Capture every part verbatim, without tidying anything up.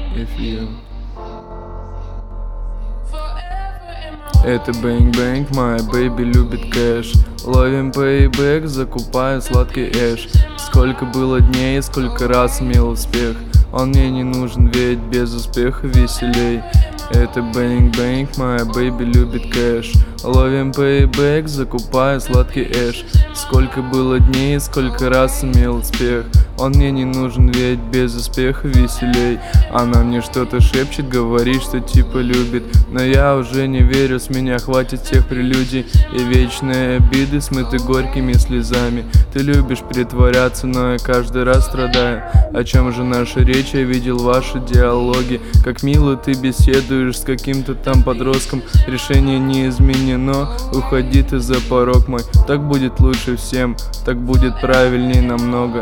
If you. Это бэнг-бэнг, моя бэйби любит кэш. Ловим пейбэк, закупая сладкий эш. Сколько было дней, сколько раз имел успех. Он мне не нужен, ведь без успеха веселей. Это бэнг-бэнг, моя бэйби любит кэш. Ловим пейбэк, закупая сладкий эш. Сколько было дней, сколько раз имел успех. Он мне не нужен, ведь без успеха веселей. Она мне что-то шепчет, говорит, что типа любит. Но я уже не верю, с меня хватит тех прелюдий и вечные обиды, смыты горькими слезами. Ты любишь притворяться, но я каждый раз страдаю. О чем же наша речь? Я видел ваши диалоги. Как мило ты беседуешь с каким-то там подростком. Решение не изменено, уходи ты за порог мой. Так будет лучше всем, так будет правильней намного.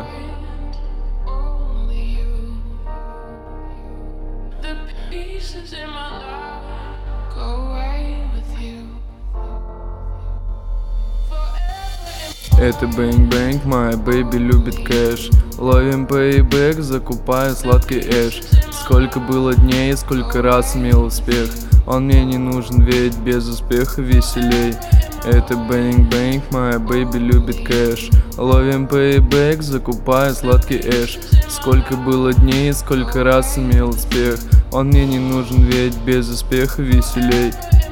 Это бэнг-бэнг, моя бэйби любит кэш. Ловим пейбэк, закупая сладкий эш. Сколько было дней, сколько раз имел успех. Он мне не нужен, ведь без успеха веселей. Это бэнг-бэнг, моя бэйби любит кэш. Ловим пейбэк, закупая сладкий эш. Сколько было дней, сколько раз имел успех. Он мне не нужен, ведь без успеха веселей.